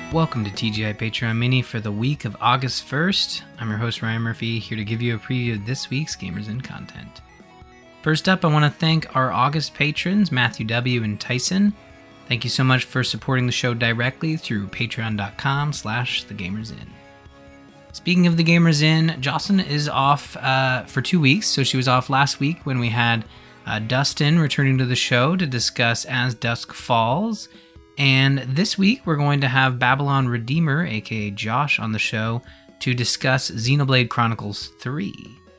Welcome to TGI Patreon Mini for the week of August 1st. I'm your host Ryan Murphy, here to give you a preview of this week's Gamers In content. First up, I want to thank our August patrons, Matthew W. and Tyson. Thank you so much for supporting the show directly through patreon.com/thegamersin. Speaking of the Gamers In, Jocelyn is off for 2 weeks, so she was off last week when we had Dustin returning to the show to discuss As Dusk Falls. And this week, we're going to have Babylon Redeemer, aka Josh, on the show to discuss Xenoblade Chronicles 3.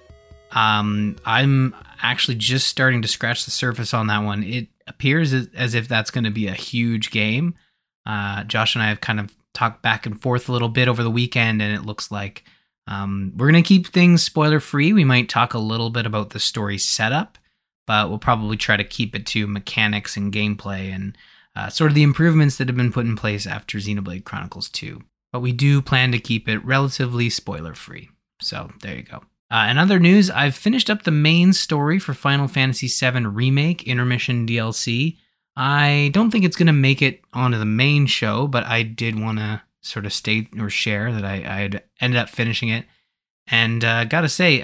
I'm actually just starting to scratch the surface on that one. It appears as if that's going to be a huge game. Josh and I have kind of talked back and forth a little bit over the weekend, and it looks like we're going to keep things spoiler-free. We might talk a little bit about the story setup, but we'll probably try to keep it to mechanics and gameplay and sort of the improvements that have been put in place after Xenoblade Chronicles 2. But we do plan to keep it relatively spoiler-free. So there you go. In other news, I've finished up the main story for Final Fantasy VII Remake Intermission DLC. I don't think it's going to make it onto the main show, but I did want to sort of state or share that I had ended up finishing it. And gotta say,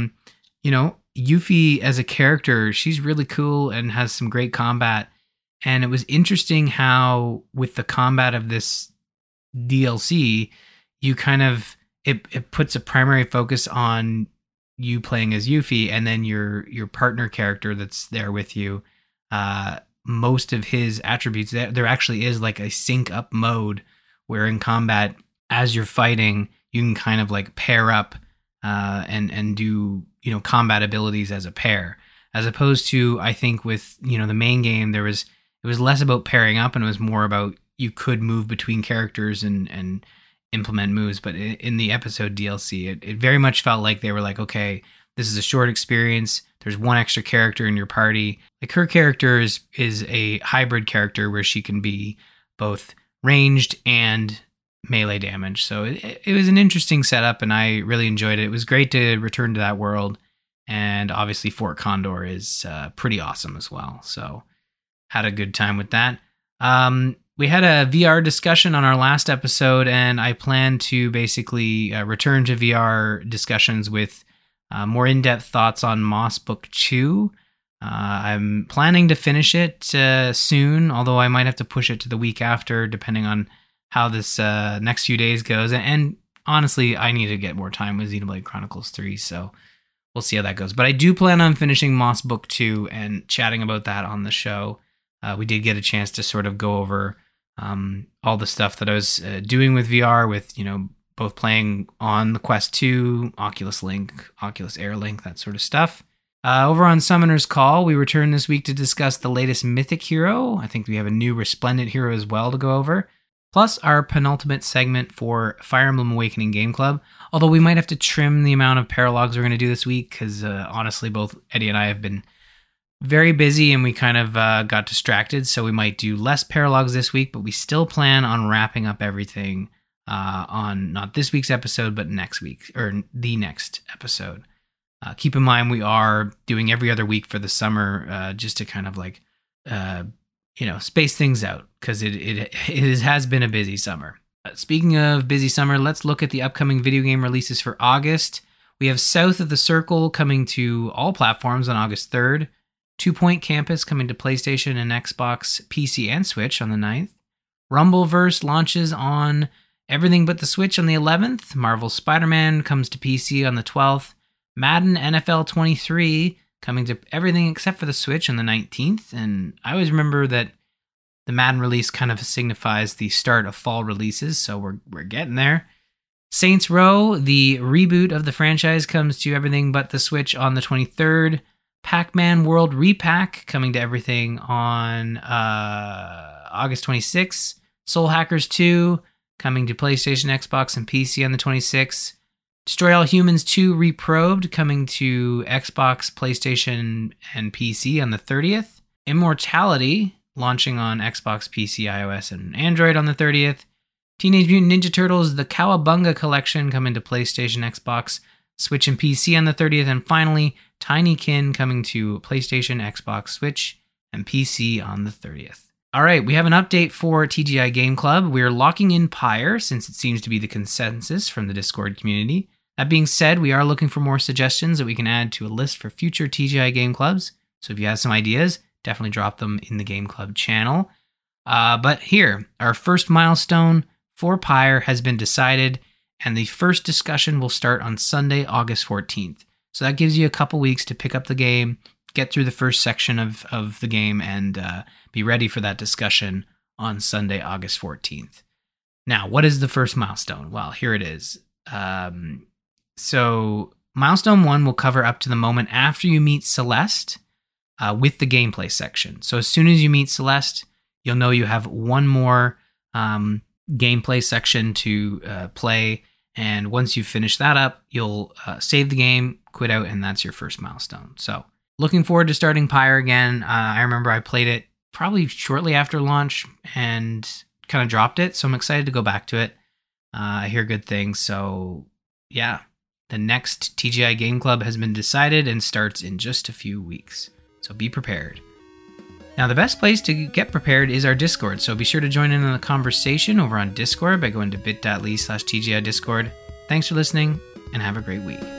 Yuffie as a character, she's really cool and has some great combat. And it was interesting how, with the combat of this DLC, you kind of it puts a primary focus on you playing as Yuffie, and then your partner character that's there with you. Most of his attributes, there actually is like a sync up mode where in combat, as you're fighting, you can kind of like pair up and do combat abilities as a pair, as opposed to, I think, with the main game it was less about pairing up and it was more about you could move between characters and implement moves. But in the episode DLC, it very much felt like they were like, okay, this is a short experience. There's one extra character in your party. Like, her character is a hybrid character where she can be both ranged and melee damage. So it was an interesting setup and I really enjoyed it. It was great to return to that world. And obviously Fort Condor is pretty awesome as well. So had a good time with that. We had a VR discussion on our last episode, and I plan to basically return to VR discussions with more in-depth thoughts on Moss Book 2. I'm planning to finish it soon, although I might have to push it to the week after, depending on how this next few days goes. And honestly, I need to get more time with Xenoblade Chronicles 3, so we'll see how that goes. But I do plan on finishing Moss Book 2 and chatting about that on the show. We did get a chance to sort of go over all the stuff that I was doing with VR, with both playing on the Quest 2, Oculus Link, Oculus Air Link, that sort of stuff. Over on Summoner's Call, we return this week to discuss the latest Mythic hero. I think we have a new Resplendent hero as well to go over. Plus our penultimate segment for Fire Emblem Awakening Game Club. Although we might have to trim the amount of paralogs we're going to do this week, because honestly, both Eddie and I have been very busy and we kind of got distracted, so we might do less paralogs this week, but we still plan on wrapping up everything on not this week's episode, but next week, or the next episode. Keep in mind, we are doing every other week for the summer, just to kind of like, space things out, because it has been a busy summer. Speaking of busy summer, let's look at the upcoming video game releases for August. We have South of the Circle coming to all platforms on August 3rd. 2 Point Campus coming to PlayStation and Xbox, PC, and Switch on the 9th. Rumbleverse launches on everything but the Switch on the 11th. Marvel Spider-Man comes to PC on the 12th. Madden NFL 23 coming to everything except for the Switch on the 19th. And I always remember that the Madden release kind of signifies the start of fall releases, so we're getting there. Saints Row, the reboot of the franchise, comes to everything but the Switch on the 23rd. Pac-Man World Repack coming to everything on August 26th. Soul Hackers 2 coming to PlayStation, Xbox, and PC on the 26th. Destroy All Humans 2 Reprobed coming to Xbox, PlayStation, and PC on the 30th. Immortality launching on Xbox, PC, iOS, and Android on the 30th. Teenage Mutant Ninja Turtles The Cowabunga Collection coming to PlayStation, Xbox, Switch, and PC on the 30th. And finally, Tinykin coming to PlayStation, Xbox, Switch, and PC on the 30th. All right, we have an update for TGI Game Club. We're locking in Pyre since it seems to be the consensus from the Discord community. That being said, we are looking for more suggestions that we can add to a list for future TGI Game Clubs. So if you have some ideas, definitely drop them in the Game Club channel. But here, our first milestone for Pyre has been decided, and the first discussion will start on Sunday, August 14th. So that gives you a couple weeks to pick up the game, get through the first section of the game, and be ready for that discussion on Sunday, August 14th. Now, what is the first milestone? Well, here it is. So milestone 1 will cover up to the moment after you meet Celeste with the gameplay section. So as soon as you meet Celeste, you'll know you have one more gameplay section to play. And once you finish that up, you'll save the game, quit out, and that's your first milestone. So looking forward to starting Pyre again. I remember I played it probably shortly after launch and kind of dropped it. So I'm excited to go back to it. I hear good things. So yeah, the next TGI Game Club has been decided and starts in just a few weeks. So be prepared. Now, the best place to get prepared is our Discord. So be sure to join in on the conversation over on Discord by going to bit.ly/TGI Discord. Thanks for listening and have a great week.